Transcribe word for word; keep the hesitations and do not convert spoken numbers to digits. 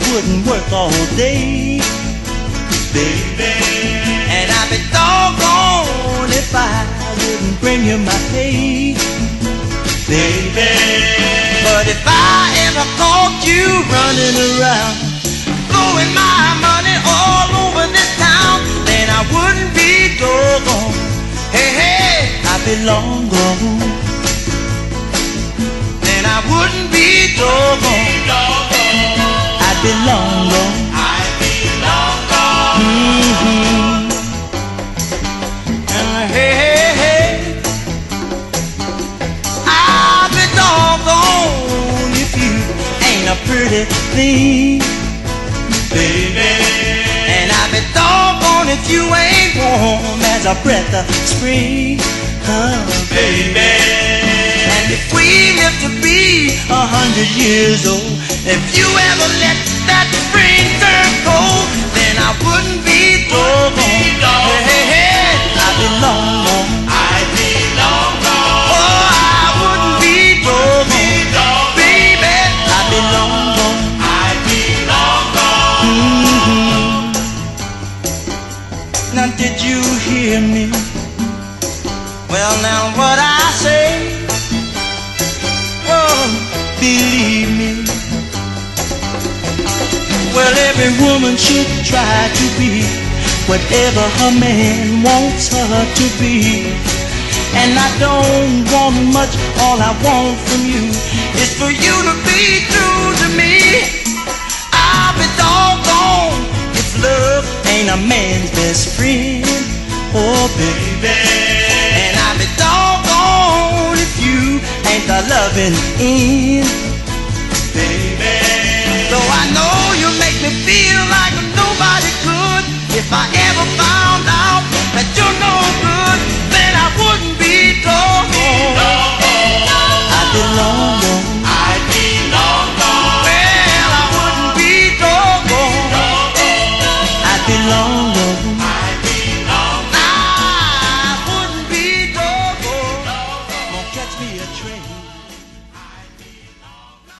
wouldn't work all day, baby. And I'd be doggone if I wouldn't bring you my pay, baby. But if I ever caught you running around, blowing my money all over this town, then I wouldn't be doggone. Hey, hey, I'd be long gone. Then I wouldn't be doggone. I'd be long gone. I'd be long gone. Mm-hmm. And hey, hey, hey, I'd be doggone if you ain't a pretty thing, baby. And I'd be doggone if you ain't warm as a breath of spring, oh, baby. And if we live to be a hundred years old, if you ever let that spring turn cold, then I wouldn't be doggone. Hey, hey, hey, I'd be long gone. I'd be long gone. Oh, I wouldn't be doggone, baby. I'd be long gone. I'd be long gone. Mm-hmm. Now did you hear me? Well, now what I say, oh, believe me. Well, every woman should try to be whatever her man wants her to be. And I don't want much, all I want from you is for you to be true to me. I'll be doggone if love ain't a man's best friend, oh baby. And I'll be doggone if you ain't the loving end, baby. Though I know you make me feel like nobody could, if I ever found out that you're no good, then I wouldn't be doggone. I'd be long gone. I'd be long gone. Well, I wouldn't be doggone. I'd be long